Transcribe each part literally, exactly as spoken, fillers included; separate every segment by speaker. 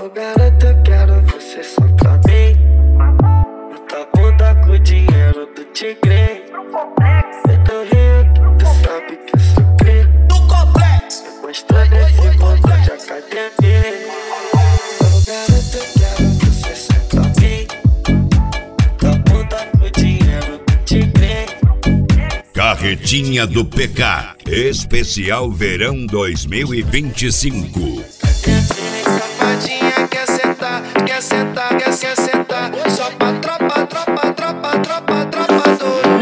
Speaker 1: Ô garota, eu quero você só pra mim. Muita bunda com o dinheiro do tigre. Eu tô rico, tu sabe que eu sou cri.
Speaker 2: Do complexo.
Speaker 1: Eu gosto desse bunda de academia. Ô garota, eu quero você só pra mim. Muita bunda com o dinheiro do tigre.
Speaker 3: Carretinha do P K, especial verão dois mil e vinte e cinco.
Speaker 1: Safadinha quer sentar, quer sentar, quer, quer sentar. Só pra tropa, tropa, tropa, tropa, tropa doido.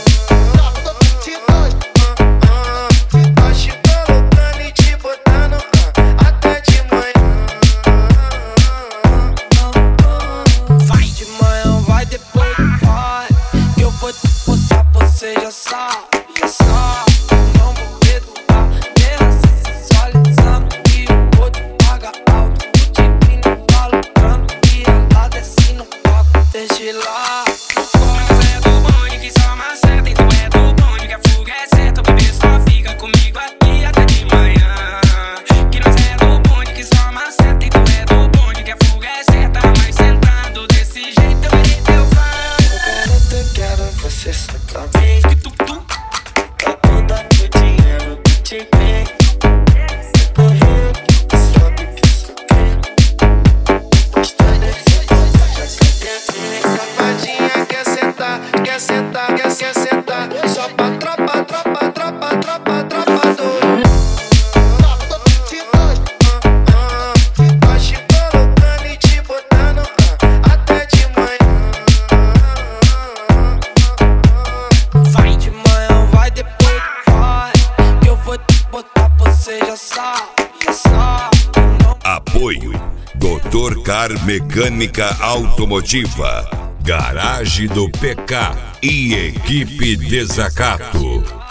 Speaker 1: Tá te colocando e te botando até de manhã. Vai de manhã, vai depois, vai. Que eu vou te botar, você já sabe, já sabe. Não vou perdoar, mesmo se sensualizando. E eu vou te pagar alto. O tipinho tá lucrando e ela desce no copo, desce lá.
Speaker 4: Mas é do bonde que só maceta, então é do bonde que a fuga é certa. O bebê só fica comigo aqui até de manhã. Que nós é do bonde que só maceta, então é do bonde que a fuga é certa. Mas sentando desse jeito eu irei teu fã.
Speaker 1: Ô garota, eu quero você só pra mim. Tá bunda com o dinheiro do tigre. Eu tô rico, tu sabe que eu sou cri. Gosto desse bunda de academia. Safadinha quer sentar, quer sentar, quer, quer sentar. Só pra tropa, tropa, tropa, tropa, tropa doido. Tá te colocando e te botando até de manhã. Vai de manhã, vai depois, vai. Que eu vou te botar, você já sabe, já sabe. Não.
Speaker 3: Apoio doutor Car Mecânica Automotiva, Garagem do P K e Equipe Desacato.